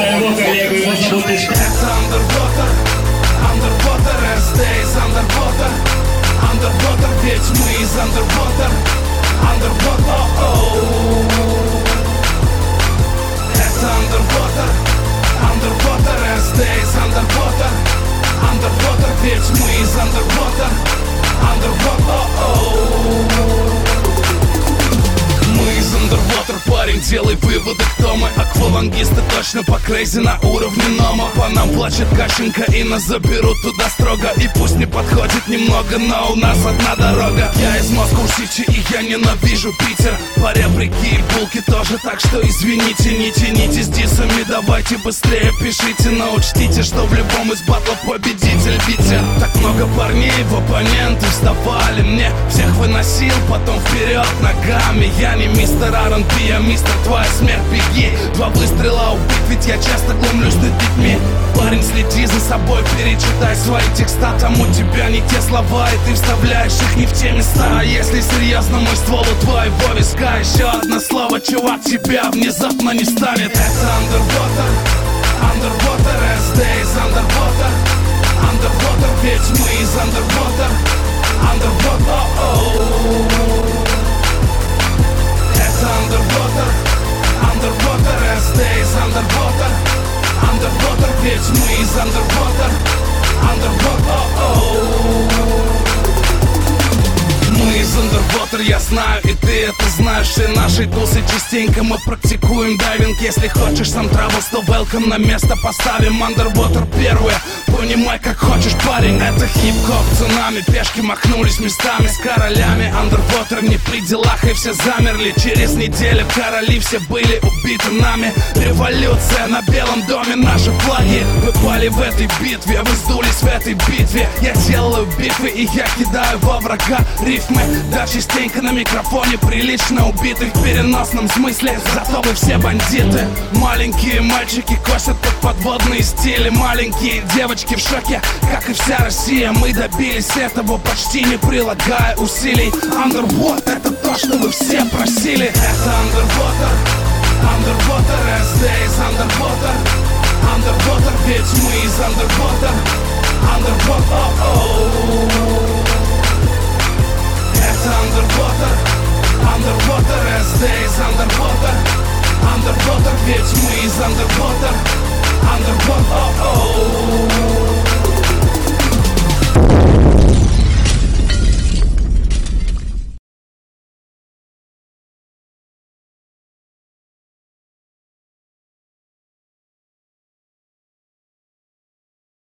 своего коллегу, его зовут Ишка. Это Underwater, Underwater, SD's Underwater, Underwater, ведь мы из Underwater, Underwater, это Underwater, Underwater, SD's Underwater, Underwater, ведь мы из Underwater, Underwater, мы из Underwater, парень, делай выводы, кто мы. Аквалангисты точно по крейзи на уровне Нома. По нам плачет Кащенко и нас заберут туда строго. И пусть не подходит немного, но у нас одна дорога. Я из Москвы-Сити и я ненавижу Питер. По ребрики и булки тоже, так что извините. Не тяните с дисами, давайте быстрее пишите. Но учтите, что в любом из батлов победитель Витя. Так много парней в оппоненты вставали. Мне всех выносил, потом вперед ногами. Я не мистер R&B, я мистер твоя смерть, беги. 2 выстрела убить, ведь я часто глумлюсь над детьми. Парень, следи за собой, перечитай свои текста. Там у тебя не те слова, и ты вставляешь их не в те места. А если серьезно, мой ствол у твоего виска. Еще одно слово, чувак, тебя внезапно не станет. Это Underwater, Underwater, SD's Underwater, Underwater, ведь мы из Underwater, Underwater, это Underwater, Underwater, SD's Underwater, Underwater, ведь мы из Underwater, Underwater, мы из Underwater, я знаю, и ты это знаешь. Все наши тусы частенько мы практикуем дайвинг. Если хочешь сам травелс, то welcome, на место поставим. Underwater первые, понимай как хочешь, парень. Это хип-хоп, цунами, пешки махнулись местами с королями. Underwater не при делах и все замерли. Через неделю короли все были убиты нами. Революция на Белом доме, наши флаги выпали в этой битве, вы сдулись в этой битве. Я делаю битвы и я кидаю во врага рифмы. Да, частенько на микрофоне прилично убитых в переносном смысле. Зато вы все бандиты. Маленькие мальчики косят под подводные стили. Маленькие девочки в шоке, как и вся Россия. Мы добились этого, почти не прилагая усилий. Underwater, это то, что вы все просили. Это Underwater, Underwater, SD's Underwater, Underwater, ведь мы из Underwater, Underwater, это Underwater, Underwater, SD's Underwater, Underwater, ведь мы из Underwater, Underwater.